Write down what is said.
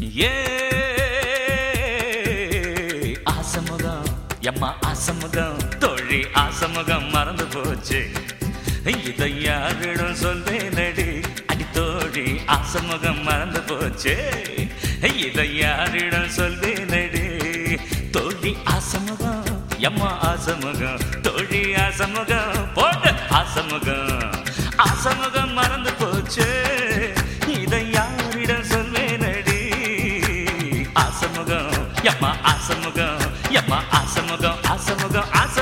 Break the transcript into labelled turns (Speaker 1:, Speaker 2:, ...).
Speaker 1: ஏ ஆசமுகம் எம்மா ஆசமுகம் தோழி ஆசமுகம் மறந்து போச்சு இதை யாரிடம் சொல்வேனடி அடி தோழி ஆசமுகம் மறந்து போச்சு இதை யாரிடம் சொல்வேனடி தோழி ஆசமுகம் எம்மா ஆசமுகம் தோழி ஆசமுகம் போட்டு ஆசமுகம் ஆசமுகம் மறந்து போச்சு இதை யாரிடம் சொல்வேனடி ஆசமுகம் எம்மா ஆசமுகம் எம்மா ஆசமுகம் ஆசமுகம் ஆச